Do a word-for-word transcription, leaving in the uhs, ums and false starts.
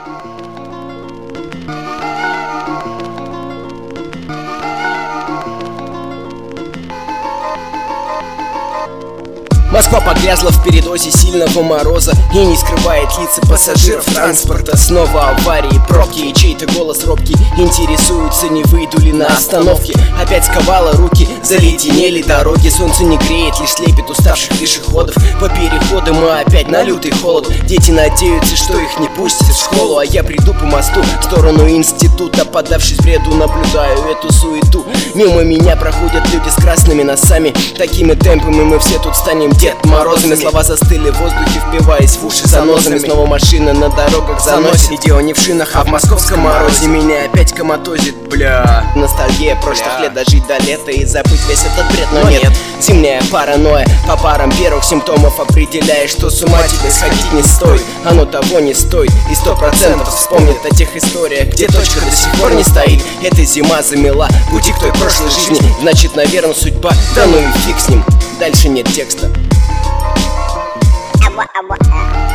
Москва погрязла в передозе сильного мороза и не скрывает лица пассажиров транспорта. Снова аварии, пробки и чей-то голос робкий интересуется, не выйду ли на остановке. Опять сковало руки, заледенели дороги. Солнце не греет, лишь слепит уставших пешеходов. По переходу мы опять на лютый холод. Дети надеются, что их не пустят в школу, а я приду по мосту в сторону института. Поддавшись бреду, наблюдаю эту суету. Мимо меня проходят люди с красными носами. Такими темпами мы все тут станем Дед Морозами. Слова застыли в воздухе, впиваясь в уши занозами. Снова машина на дорогах заносит. И дело не в шинах, а в московском морозе. Меня опять коматозит, бля. Ностальгия прошлых лет, дожить до лета и забыть весь этот бред, но, но нет. нет Зимняя паранойя, по парам первых симптомов определяешь, что с ума тебе сходить не стоит. Оно того не стоит, и сто процентов вспомнит о тех историях, где точка до сих пор не стоит. Эта зима замела пути к той прошлой жизни. Значит, наверное, судьба, да ну и фиг с ним. Дальше нет текста. Абba, абба,